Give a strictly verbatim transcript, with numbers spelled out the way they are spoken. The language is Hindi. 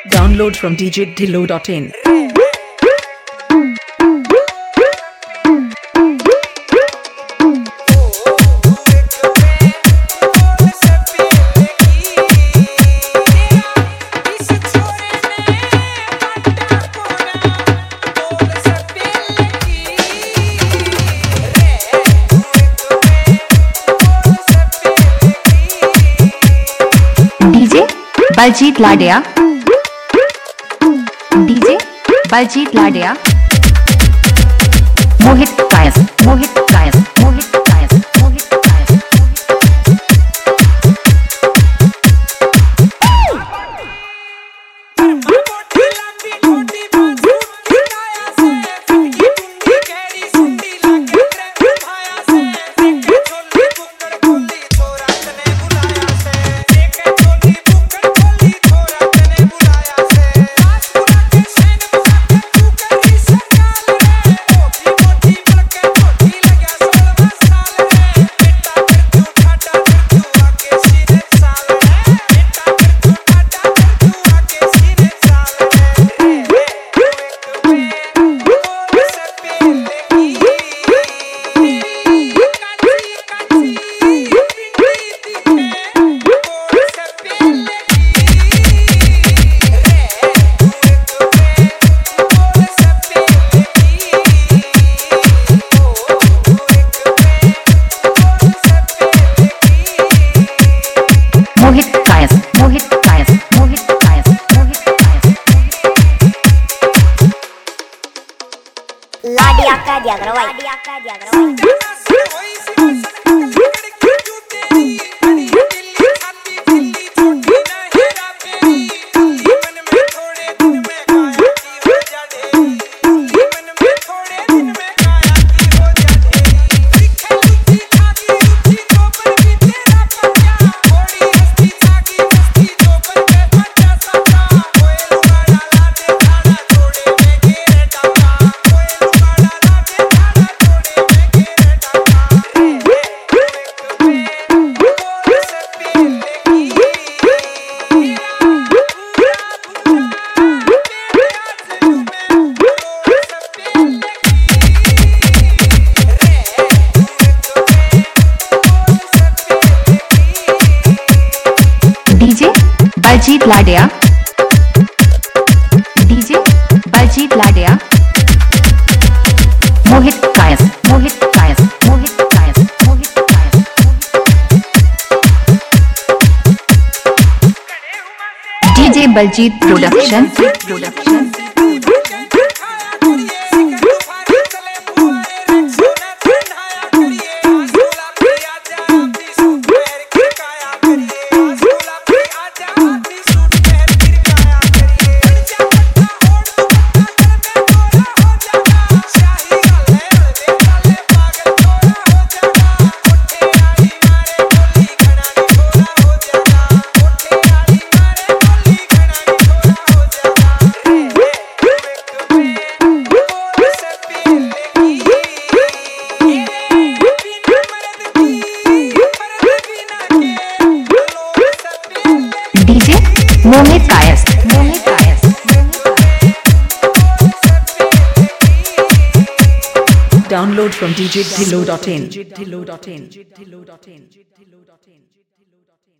Download from d j dhillo dot in. DJ Baljit Ladia DJ Baljit Ladia Mohit Kayas Mohit Kayas Mohit Kayas Mohit Kayas Mohit Kayas Mohit Kayas Mohit Kayas Mohit Kayas लाडिया का दिया करो भाई लाडिया का दिया करो DJ Baljit Ladia DJ Baljit Ladia Mohit Kayas Mohit Kayas Mohit Kayas Mohit Kayas DJ Baljit production production DJ Mohit Kayas Mohit Kayas Download from d j dhillo dot in.